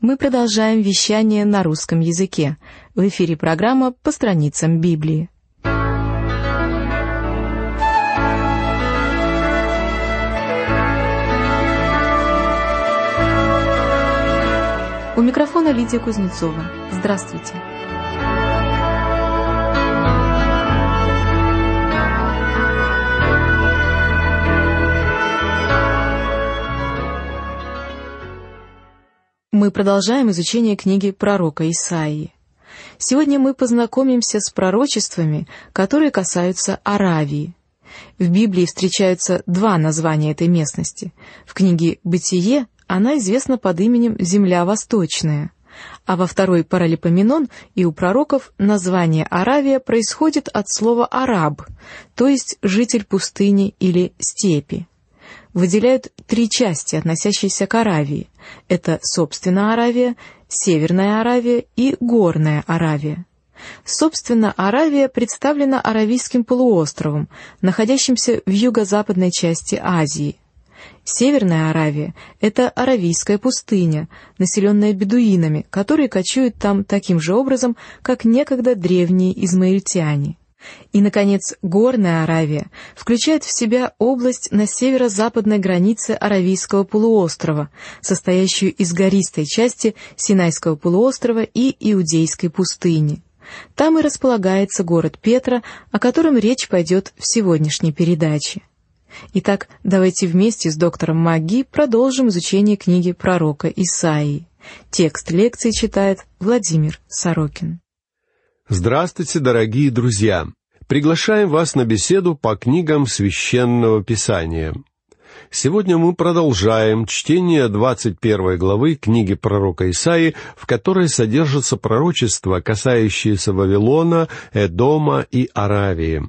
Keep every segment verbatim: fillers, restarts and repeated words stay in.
Мы продолжаем вещание на русском языке. В эфире программа «По страницам Библии». У микрофона Лидия Кузнецова. Здравствуйте. Мы продолжаем изучение книги пророка Исаии. Сегодня мы познакомимся с пророчествами, которые касаются Аравии. В Библии встречаются два названия этой местности. В книге «Бытие» она известна под именем «Земля Восточная», а во второй Паралипоменон и у пророков название Аравия происходит от слова «араб», то есть «житель пустыни» или «степи». Выделяют три части, относящиеся к Аравии. Это, собственно, Аравия, Северная Аравия и Горная Аравия. Собственно, Аравия представлена Аравийским полуостровом, находящимся в юго-западной части Азии. Северная Аравия – это Аравийская пустыня, населенная бедуинами, которые кочуют там таким же образом, как некогда древние измаильтяне. И, наконец, Горная Аравия включает в себя область на северо-западной границе Аравийского полуострова, состоящую из гористой части Синайского полуострова и Иудейской пустыни. Там и располагается город Петра, о котором речь пойдет в сегодняшней передаче. Итак, давайте вместе с доктором МакГи продолжим изучение книги пророка Исаии. Текст лекции читает Владимир Сорокин. Здравствуйте, дорогие друзья! Приглашаем вас на беседу по книгам Священного Писания. Сегодня мы продолжаем чтение двадцать первой главы книги пророка Исаии, в которой содержатся пророчества, касающиеся Вавилона, Эдома и Аравии.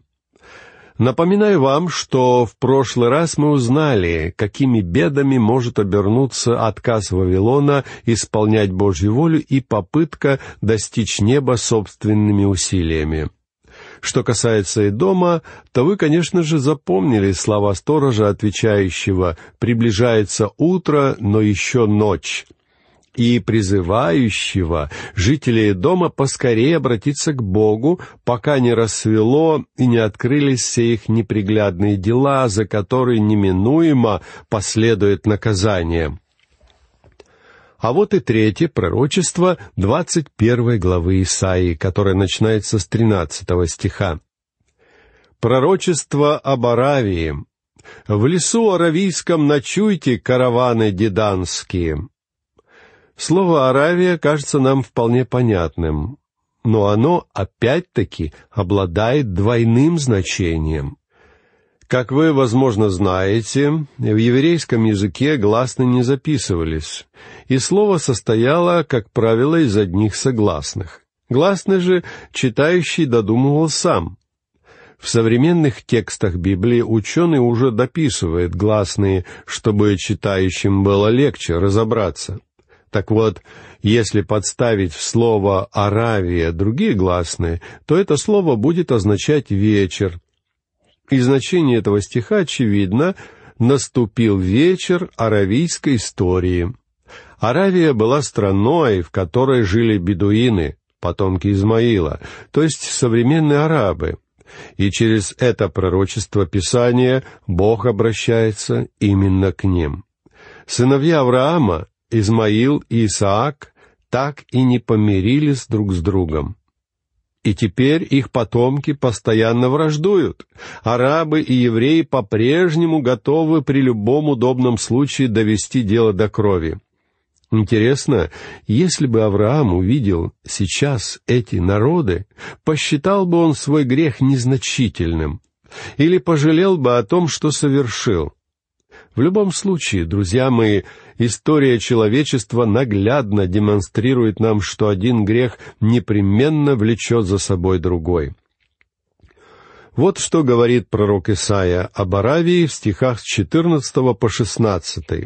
Напоминаю вам, что в прошлый раз мы узнали, какими бедами может обернуться отказ Вавилона исполнять Божью волю и попытка достичь неба собственными усилиями. Что касается Эдома, то вы, конечно же, запомнили слова сторожа, отвечающего «приближается утро, но еще ночь», и призывающего жителей Эдома поскорее обратиться к Богу, пока не рассвело и не открылись все их неприглядные дела, за которые неминуемо последует наказание. А вот и третье пророчество двадцать первой главы Исаии, которое начинается с тринадцатого стиха. «Пророчество об Аравии. В лесу аравийском ночуйте, караваны деданские». Слово «Аравия» кажется нам вполне понятным, но оно, опять-таки, обладает двойным значением. Как вы, возможно, знаете, в еврейском языке гласные не записывались, и слово состояло, как правило, из одних согласных. Гласный же читающий додумывал сам. В современных текстах Библии ученый уже дописывает гласные, чтобы читающим было легче разобраться. Так вот, если подставить в слово «Аравия» другие гласные, то это слово будет означать «вечер». И значение этого стиха очевидно: «наступил вечер аравийской истории». Аравия была страной, в которой жили бедуины, потомки Измаила, то есть современные арабы. И через это пророчество Писания Бог обращается именно к ним. Сыновья Авраама, Измаил и Исаак, так и не помирились друг с другом. И теперь их потомки постоянно враждуют. Арабы и евреи по-прежнему готовы при любом удобном случае довести дело до крови. Интересно, если бы Авраам увидел сейчас эти народы, посчитал бы он свой грех незначительным или пожалел бы о том, что совершил? В любом случае, друзья мои, история человечества наглядно демонстрирует нам, что один грех непременно влечет за собой другой. Вот что говорит пророк Исаия об Аравии в стихах с четырнадцатого по шестнадцатый.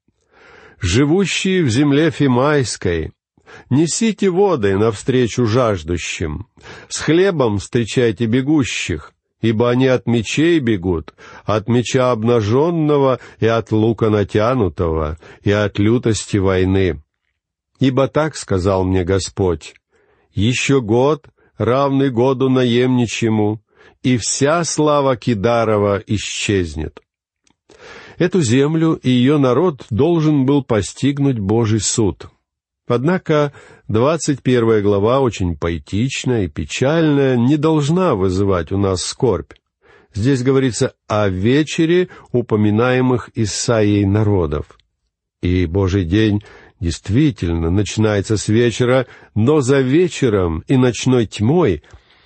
«Живущие в земле Фимайской, несите воды навстречу жаждущим, с хлебом встречайте бегущих, ибо они от мечей бегут, от меча обнаженного и от лука натянутого, и от лютости войны. Ибо так сказал мне Господь: еще год, равный году наемничьему, и вся слава Кидарова исчезнет». Эту землю и ее народ должен был постигнуть Божий суд. Однако двадцать первая глава, очень поэтичная и печальная, не должна вызывать у нас скорбь. Здесь говорится о вечере упоминаемых Исаией народов. И Божий день действительно начинается с вечера, но за вечером и ночной тьмой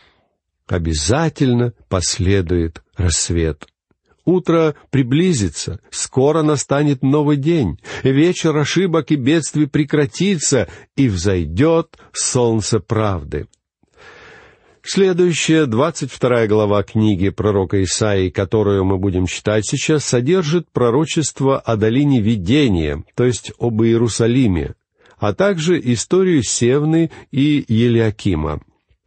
обязательно последует рассвет. Утро приблизится, скоро настанет новый день, вечер ошибок и бедствий прекратится, и взойдет солнце правды. Следующая, двадцать вторая глава книги пророка Исаии, которую мы будем читать сейчас, содержит пророчество о долине видения, то есть об Иерусалиме, а также историю Севны и Елиакима.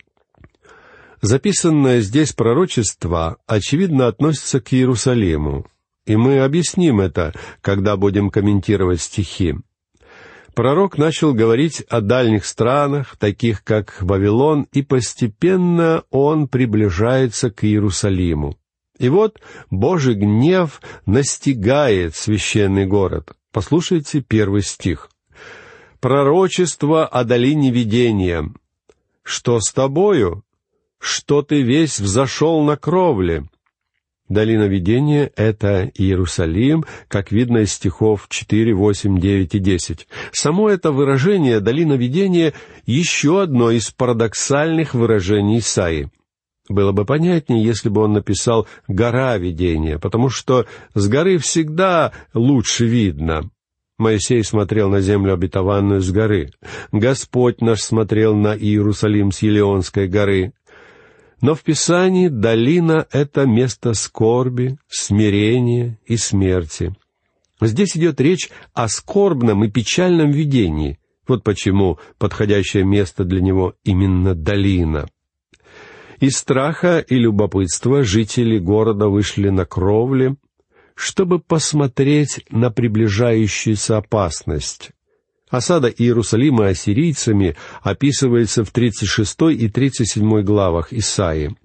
Записанное здесь пророчество, очевидно, относится к Иерусалиму, и мы объясним это, когда будем комментировать стихи. Пророк начал говорить о дальних странах, таких как Вавилон, и постепенно он приближается к Иерусалиму. И вот Божий гнев настигает священный город. Послушайте первый стих. «Пророчество о долине видения. Что с тобою? Что ты весь взошел на кровле?» Долина видения — это Иерусалим, как видно из стихов четыре, восемь, девять и десять. Само это выражение «долина видения» — еще одно из парадоксальных выражений Исаии. Было бы понятнее, если бы он написал «гора видения», потому что с горы всегда лучше видно. Моисей смотрел на землю обетованную с горы. Господь наш смотрел на Иерусалим с Елеонской горы. Но в Писании долина — это место скорби, смирения и смерти. Здесь идет речь о скорбном и печальном видении. Вот почему подходящее место для него именно долина. Из страха и любопытства жители города вышли на кровли, чтобы посмотреть на приближающуюся опасность. Осада Иерусалима ассирийцами описывается в тридцать шестой и тридцать седьмой главах Исаии.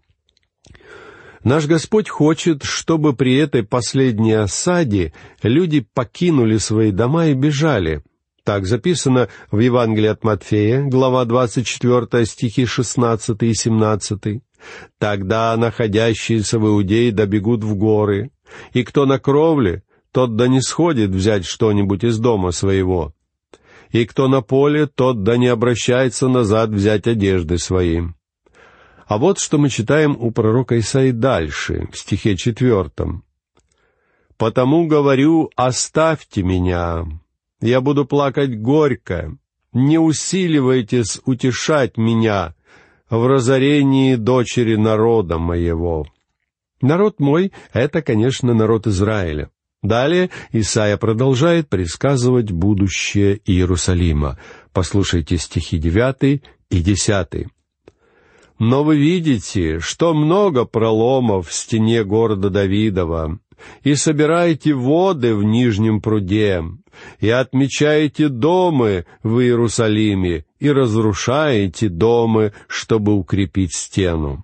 Наш Господь хочет, чтобы при этой последней осаде люди покинули свои дома и бежали. Так записано в Евангелии от Матфея, глава двадцать четвёртая, стихи шестнадцатый и семнадцатый. «Тогда находящиеся в Иудее добегут в горы, и кто на кровле, тот да не сходит взять что-нибудь из дома своего. И кто на поле, тот да не обращается назад взять одежды свои». А вот что мы читаем у пророка Исаии дальше, в стихе четвертом. «Потому говорю, оставьте меня, я буду плакать горько, не усиливайтесь утешать меня в разорении дочери народа моего». Народ мой — это, конечно, народ Израиля. Далее Исаия продолжает предсказывать будущее Иерусалима. Послушайте стихи девятый и десятый. «Но вы видите, что много проломов в стене города Давидова, и собираете воды в нижнем пруде, и отмечаете домы в Иерусалиме, и разрушаете домы, чтобы укрепить стену».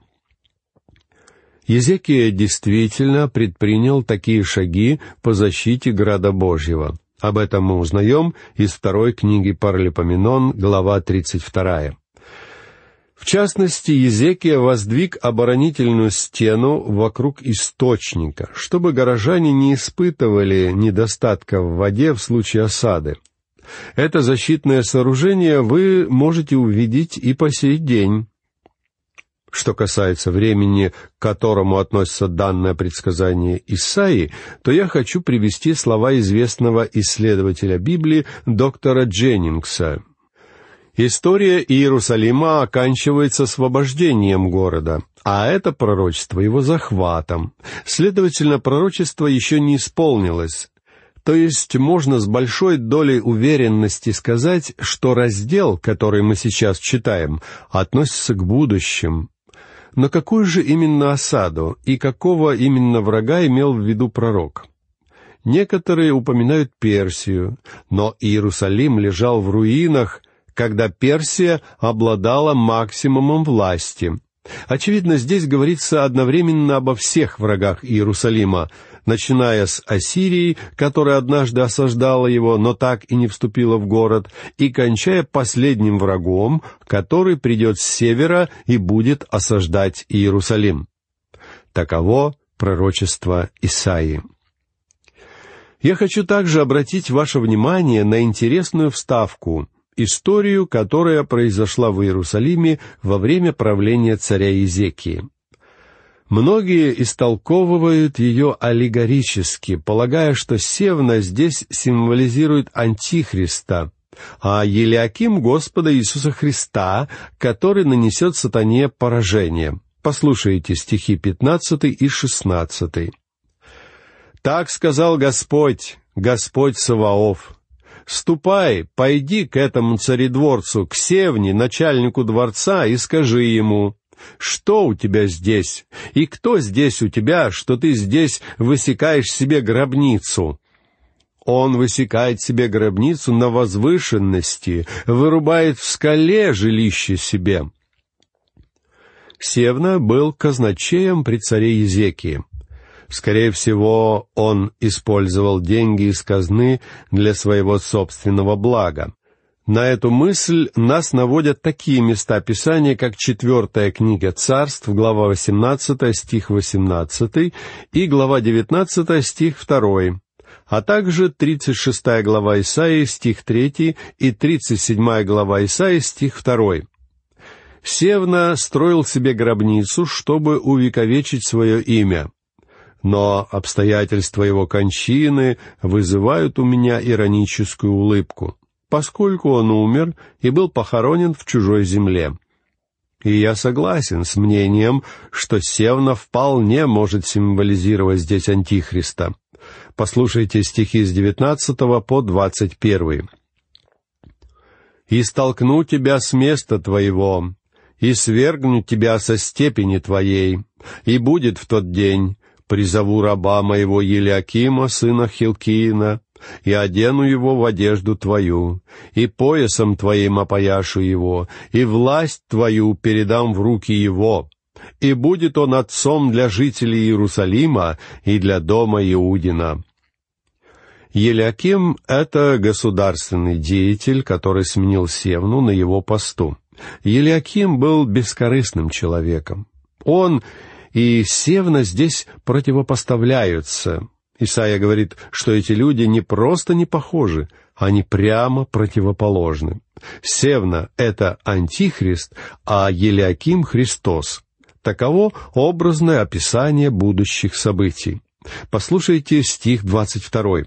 Иезекия действительно предпринял такие шаги по защите града Божьего. Об этом мы узнаем из второй книги Паралипоменон, глава тридцать вторая. В частности, Иезекия воздвиг оборонительную стену вокруг источника, чтобы горожане не испытывали недостатка в воде в случае осады. Это защитное сооружение вы можете увидеть и по сей день. Что касается времени, к которому относится данное предсказание Исаии, то я хочу привести слова известного исследователя Библии доктора Дженнингса. История Иерусалима оканчивается освобождением города, а это пророчество его захватом. Следовательно, пророчество еще не исполнилось. То есть можно с большой долей уверенности сказать, что раздел, который мы сейчас читаем, относится к будущему. Но какую же именно осаду и какого именно врага имел в виду пророк? Некоторые упоминают Персию, но Иерусалим лежал в руинах, когда Персия обладала максимумом власти. Очевидно, здесь говорится одновременно обо всех врагах Иерусалима, начиная с Ассирии, которая однажды осаждала его, но так и не вступила в город, и кончая последним врагом, который придет с севера и будет осаждать Иерусалим. Таково пророчество Исаии. Я хочу также обратить ваше внимание на интересную вставку, историю, которая произошла в Иерусалиме во время правления царя Иезекии. Многие истолковывают ее аллегорически, полагая, что Севна здесь символизирует Антихриста, а Елиаким — Господа Иисуса Христа, который нанесет сатане поражение. Послушайте стихи пятнадцатый и шестнадцатый. «Так сказал Господь, Господь Саваоф: ступай, пойди к этому царедворцу, к Севне, начальнику дворца, и скажи ему: что у тебя здесь, и кто здесь у тебя, что ты здесь высекаешь себе гробницу? Он высекает себе гробницу на возвышенности, вырубает в скале жилище себе». Севна был казначеем при царе Иезекии. Скорее всего, он использовал деньги из казны для своего собственного блага. На эту мысль нас наводят такие места Писания, как четвертая книга Царств, глава восемнадцатая, стих восемнадцатый, и глава девятнадцатая, стих второй, а также тридцать шестая глава Исаии, стих третий, и тридцать седьмая глава Исаии, стих второй. Севна строил себе гробницу, чтобы увековечить свое имя. Но обстоятельства его кончины вызывают у меня ироническую улыбку, поскольку он умер и был похоронен в чужой земле. И я согласен с мнением, что Севна вполне может символизировать здесь Антихриста. Послушайте стихи с девятнадцатого по двадцать первый. «И столкну тебя с места твоего, и свергну тебя со степени твоей, и будет в тот день, призову раба моего Елиакима, сына Хилкиина, и одену его в одежду твою, и поясом твоим опояшу его, и власть твою передам в руки его, и будет он отцом для жителей Иерусалима и для дома Иудина». Елиаким — это государственный деятель, который сменил Севну на его посту. Елиаким был бескорыстным человеком. Он и Севна здесь противопоставляются. Исайя говорит, что эти люди не просто не похожи, они прямо противоположны. Севна — это Антихрист, а Елиаким — Христос. Таково образное описание будущих событий. Послушайте стих двадцать второй.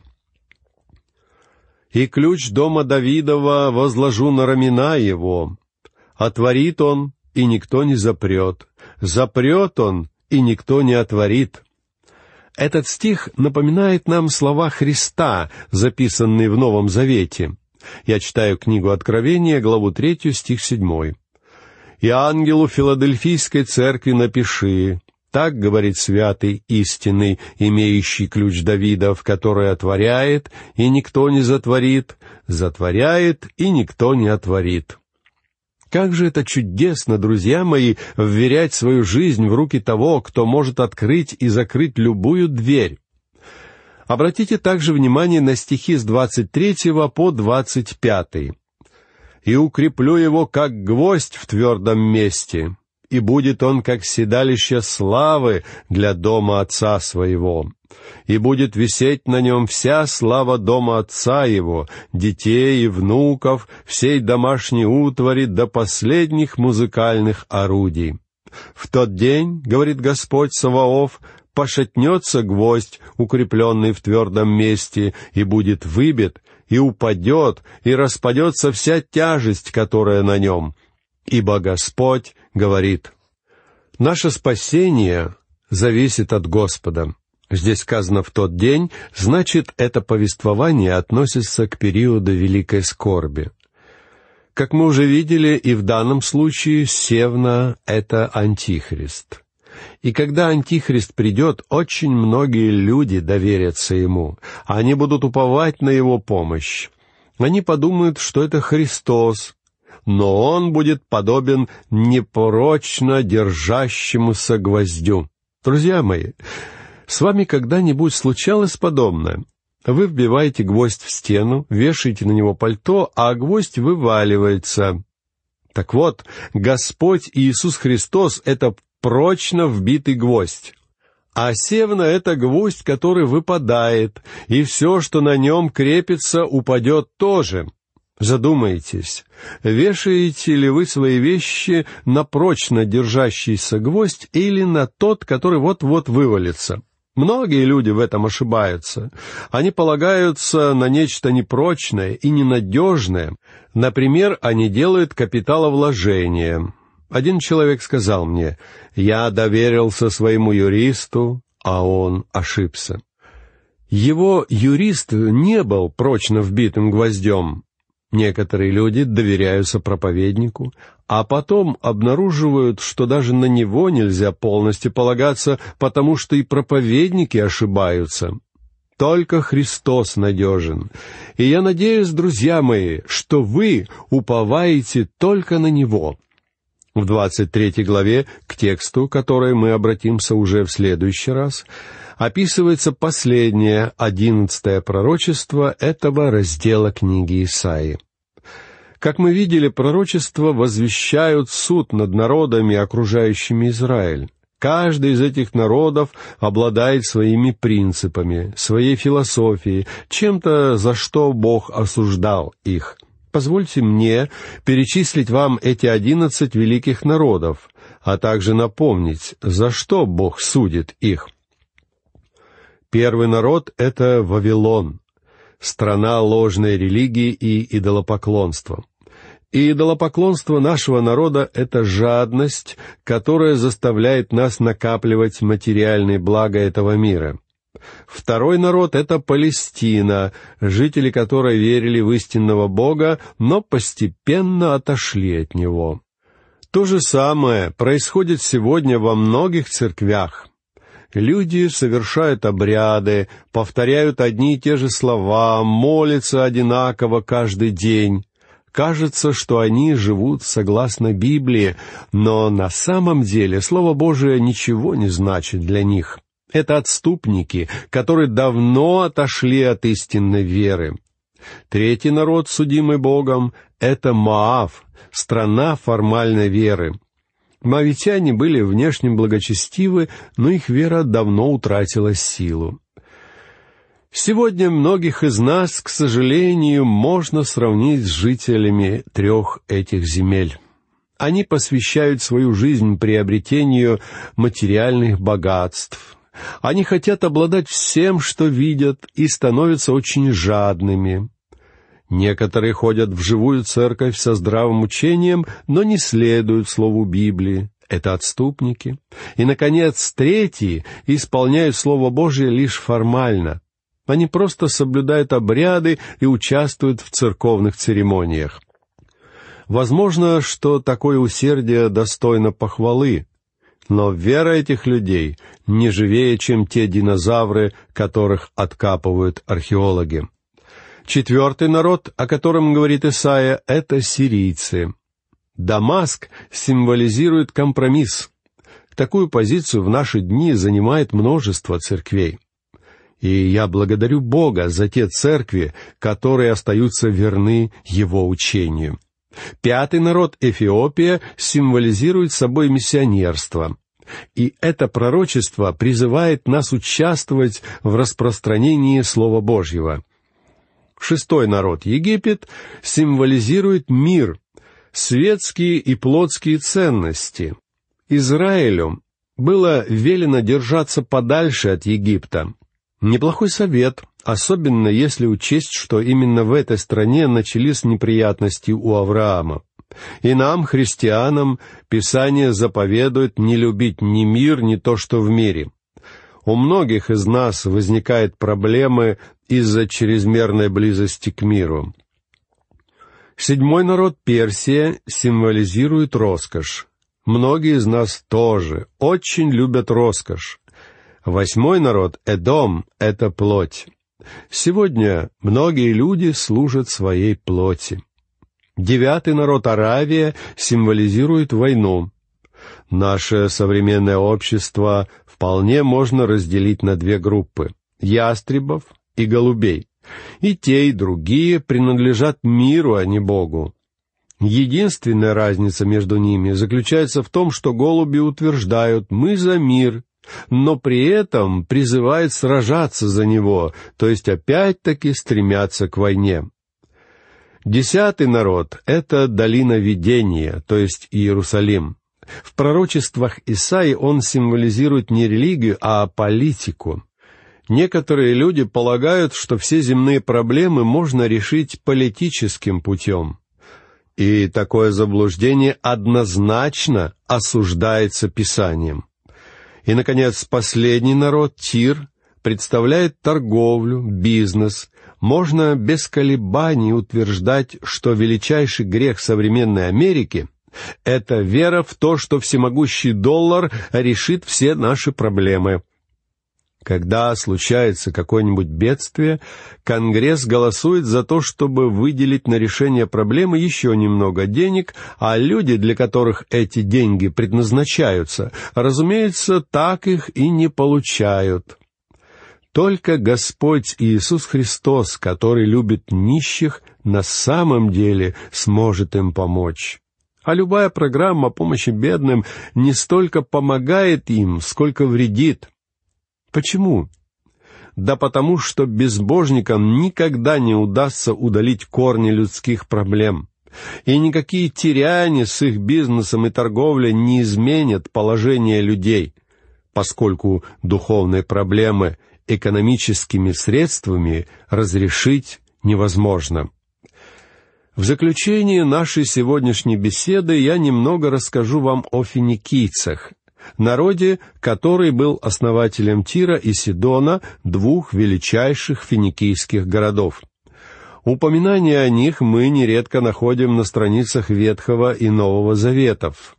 «И ключ дома Давидова возложу на рамена его. Отворит он, и никто не запрет. Запрет он, и никто не отворит». Этот стих напоминает нам слова Христа, записанные в Новом Завете. Я читаю книгу Откровения, главу третью, стих седьмой. «И ангелу Филадельфийской церкви напиши: так говорит святый истинный, имеющий ключ Давидов, который отворяет, и никто не затворит, затворяет, и никто не отворит». Как же это чудесно, друзья мои, вверять свою жизнь в руки того, кто может открыть и закрыть любую дверь. Обратите также внимание на стихи с двадцать третьего по двадцать пятый. «И укреплю его, как гвоздь в твердом месте, и будет он, как седалище славы для дома отца своего. И будет висеть на нем вся слава дома отца его, детей и внуков, всей домашней утвари до последних музыкальных орудий. В тот день, — говорит Господь Саваоф, — пошатнется гвоздь, укрепленный в твердом месте, и будет выбит, и упадет, и распадется вся тяжесть, которая на нем. Ибо Господь говорит». Наше спасение зависит от Господа. Здесь сказано «в тот день», значит, это повествование относится к периоду великой скорби. Как мы уже видели, и в данном случае Севна — это Антихрист. И когда Антихрист придет, очень многие люди доверятся ему. Они будут уповать на его помощь. Они подумают, что это Христос. но он будет подобен непрочно держащемуся гвоздю». Друзья мои, с вами когда-нибудь случалось подобное? Вы вбиваете гвоздь в стену, вешаете на него пальто, а гвоздь вываливается. Так вот, Господь Иисус Христос — это прочно вбитый гвоздь. А севна — это гвоздь, который выпадает, и все, что на нем крепится, упадет тоже. Задумайтесь, вешаете ли вы свои вещи на прочно держащийся гвоздь или на тот, который вот-вот вывалится? Многие люди в этом ошибаются. Они полагаются на нечто непрочное и ненадежное. Например, они делают капиталовложения. Один человек сказал мне: «Я доверился своему юристу, а он ошибся». Его юрист не был прочно вбитым гвоздем. Некоторые люди доверяются проповеднику, а потом обнаруживают, что даже на него нельзя полностью полагаться, потому что и проповедники ошибаются. Только Христос надежен. И я надеюсь, друзья мои, что вы уповаете только на Него. В двадцать третьей главе, к тексту, который мы обратимся уже в следующий раз, описывается последнее, одиннадцатое пророчество этого раздела книги Исаии. Как мы видели, пророчества возвещают суд над народами, окружающими Израиль. Каждый из этих народов обладает своими принципами, своей философией, чем-то, за что Бог осуждал их. Позвольте мне перечислить вам эти одиннадцать великих народов, а также напомнить, за что Бог судит их. Первый народ — это Вавилон, страна ложной религии и идолопоклонства. И идолопоклонство нашего народа — это жадность, которая заставляет нас накапливать материальные блага этого мира. Второй народ — это Палестина, жители которой верили в истинного Бога, но постепенно отошли от Него. То же самое происходит сегодня во многих церквях. Люди совершают обряды, повторяют одни и те же слова, молятся одинаково каждый день. Кажется, что они живут согласно Библии, но на самом деле Слово Божие ничего не значит для них. Это отступники, которые давно отошли от истинной веры. Третий народ, судимый Богом, — это Моав, страна формальной веры. Моавитяне были внешне благочестивы, но их вера давно утратила силу. Сегодня многих из нас, к сожалению, можно сравнить с жителями трех этих земель. Они посвящают свою жизнь приобретению материальных богатств. Они хотят обладать всем, что видят, и становятся очень жадными. Некоторые ходят в живую церковь со здравым учением, но не следуют слову Библии. Это отступники. И, наконец, третьи исполняют Слово Божие лишь формально. Они просто соблюдают обряды и участвуют в церковных церемониях. Возможно, что такое усердие достойно похвалы, но вера этих людей не живее, чем те динозавры, которых откапывают археологи. Четвертый народ, о котором говорит Исаия, — это сирийцы. Дамаск символизирует компромисс. Такую позицию в наши дни занимает множество церквей. И я благодарю Бога за те церкви, которые остаются верны Его учению. Пятый народ, Эфиопия, символизирует собой миссионерство. И это пророчество призывает нас участвовать в распространении Слова Божьего. Шестой народ, Египет, символизирует мир, светские и плотские ценности. Израилю было велено держаться подальше от Египта. Неплохой совет, особенно если учесть, что именно в этой стране начались неприятности у Авраама. И нам, христианам, Писание заповедует не любить ни мир, ни то, что в мире. У многих из нас возникают проблемы из-за чрезмерной близости к миру. Седьмой народ, Персия, символизирует роскошь. Многие из нас тоже очень любят роскошь. Восьмой народ, Эдом, — это плоть. Сегодня многие люди служат своей плоти. Девятый народ Аравия символизирует войну. Наше современное общество вполне можно разделить на две группы — ястребов и голубей. И те, и другие принадлежат миру, а не Богу. Единственная разница между ними заключается в том, что голуби утверждают «мы за мир», но при этом призывают сражаться за него, то есть опять-таки стремятся к войне. Десятый народ — это долина видения, то есть Иерусалим. В пророчествах Исаии он символизирует не религию, а политику. Некоторые люди полагают, что все земные проблемы можно решить политическим путем. И такое заблуждение однозначно осуждается Писанием. И, наконец, последний народ, Тир, представляет торговлю, бизнес. Можно без колебаний утверждать, что величайший грех современной Америки — это вера в то, что всемогущий доллар решит все наши проблемы. Когда случается какое-нибудь бедствие, Конгресс голосует за то, чтобы выделить на решение проблемы еще немного денег, а люди, для которых эти деньги предназначаются, разумеется, так их и не получают. Только Господь Иисус Христос, который любит нищих, на самом деле сможет им помочь. А любая программа помощи бедным не столько помогает им, сколько вредит. Почему? Да потому что безбожникам никогда не удастся удалить корни людских проблем. И никакие теряния с их бизнесом и торговлей не изменят положение людей, поскольку духовные проблемы экономическими средствами разрешить невозможно. В заключение нашей сегодняшней беседы я немного расскажу вам о финикийцах, народе, который был основателем Тира и Сидона, двух величайших финикийских городов. Упоминания о них мы нередко находим на страницах Ветхого и Нового Заветов.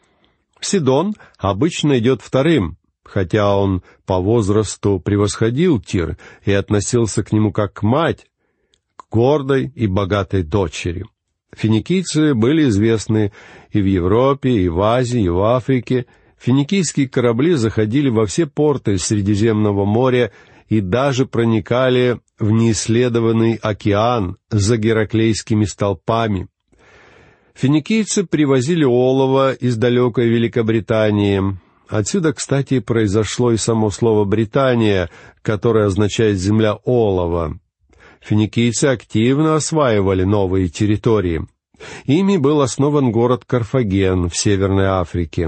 Сидон обычно идет вторым, хотя он по возрасту превосходил Тир и относился к нему как к мать, к гордой и богатой дочери. Финикийцы были известны и в Европе, и в Азии, и в Африке. Финикийские корабли заходили во все порты Средиземного моря и даже проникали в неисследованный океан за гераклейскими столпами. Финикийцы привозили олово из далекой Великобритании. Отсюда, кстати, произошло и само слово «Британия», которое означает «земля олова». Финикийцы активно осваивали новые территории. Ими был основан город Карфаген в Северной Африке.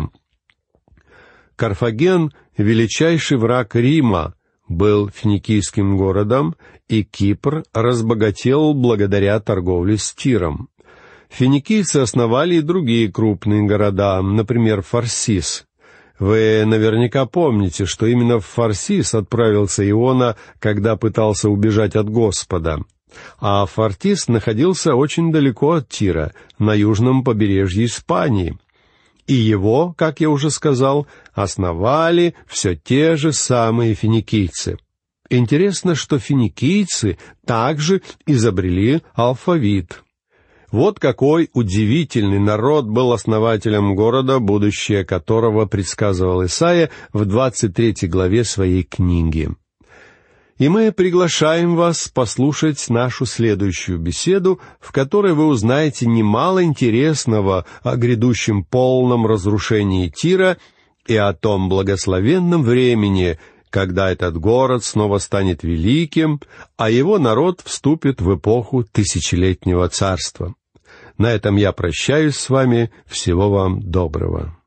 Карфаген, величайший враг Рима, был финикийским городом, и Кипр разбогател благодаря торговле с Тиром. Финикийцы основали и другие крупные города, например, Фарсис. Вы наверняка помните, что именно в Фарсис отправился Иона, когда пытался убежать от Господа. А Фарсис находился очень далеко от Тира, на южном побережье Испании. И его, как я уже сказал, основали все те же самые финикийцы. Интересно, что финикийцы также изобрели алфавит. Вот какой удивительный народ был основателем города, будущее которого предсказывал Исаия в двадцать третьей главе своей книги. И мы приглашаем вас послушать нашу следующую беседу, в которой вы узнаете немало интересного о грядущем полном разрушении Тира и о том благословенном времени, когда этот город снова станет великим, а его народ вступит в эпоху тысячелетнего царства. На этом я прощаюсь с вами. Всего вам доброго.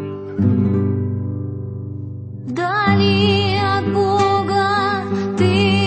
Вдали от Бога ты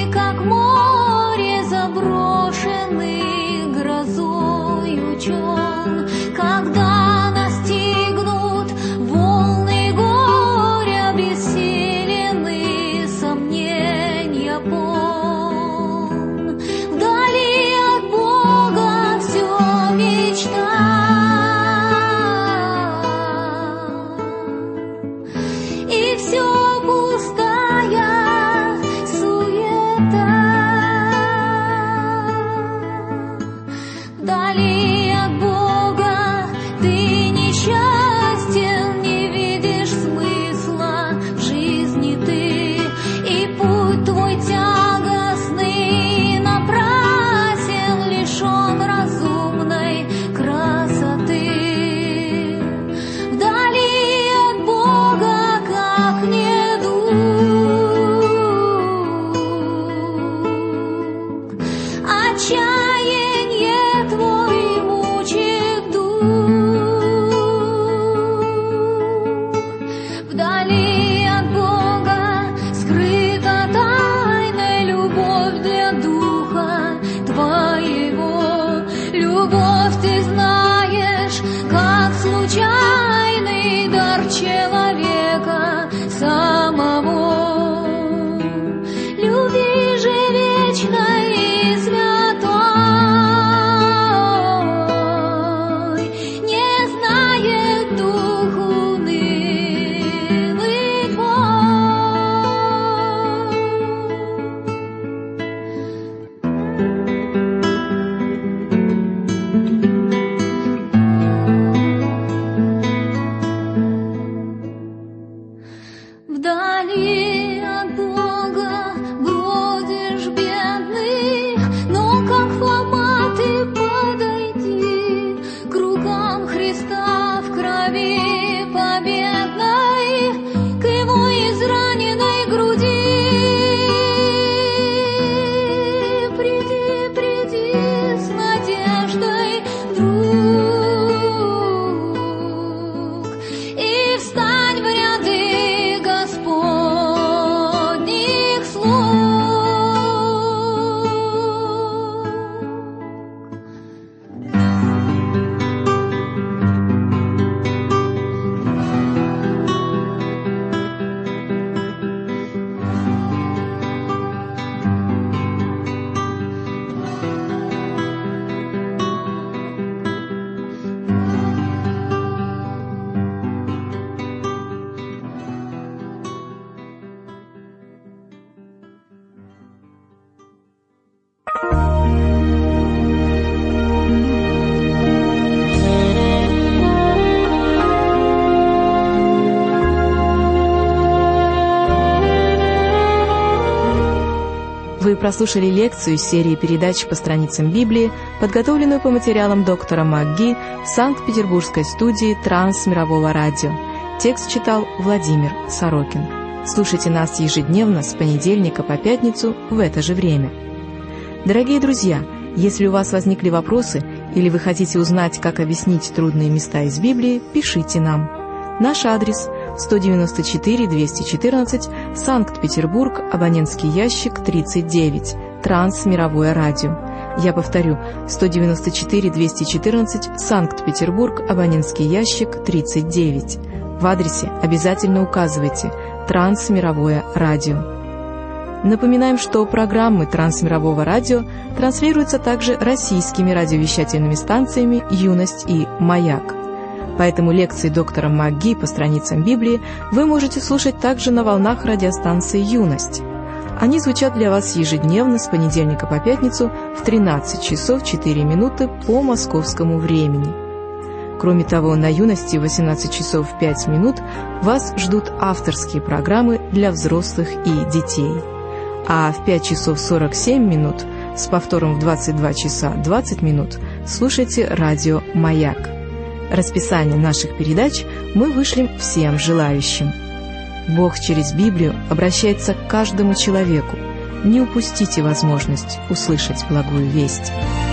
Вы прослушали лекцию из серии передач по страницам Библии, подготовленную по материалам доктора МакГи в Санкт-Петербургской студии Трансмирового радио. Текст читал Владимир Сорокин. Слушайте нас ежедневно с понедельника по пятницу в это же время. Дорогие друзья, если у вас возникли вопросы или вы хотите узнать, как объяснить трудные места из Библии, пишите нам. Наш адрес – сто девяносто четыре двести четырнадцать, Санкт-Петербург, абонентский ящик тридцать девять, Трансмировое радио. Я повторю, сто девяносто четыре двести четырнадцать, Санкт-Петербург, абонентский ящик тридцать девять. В адресе обязательно указывайте «Трансмировое радио». Напоминаем, что программы Трансмирового радио транслируются также российскими радиовещательными станциями «Юность» и «Маяк». Поэтому лекции доктора МакГи по страницам Библии вы можете слушать также на волнах радиостанции «Юность». Они звучат для вас ежедневно с понедельника по пятницу в тринадцать часов четыре минуты по московскому времени. Кроме того, на «Юности» в восемнадцать часов пять минут вас ждут авторские программы для взрослых и детей. А в пять часов сорок семь минут с повтором в двадцать два часа двадцать минут слушайте радио «Маяк». Расписание наших передач мы вышлем всем желающим. Бог через Библию обращается к каждому человеку. Не упустите возможность услышать благую весть.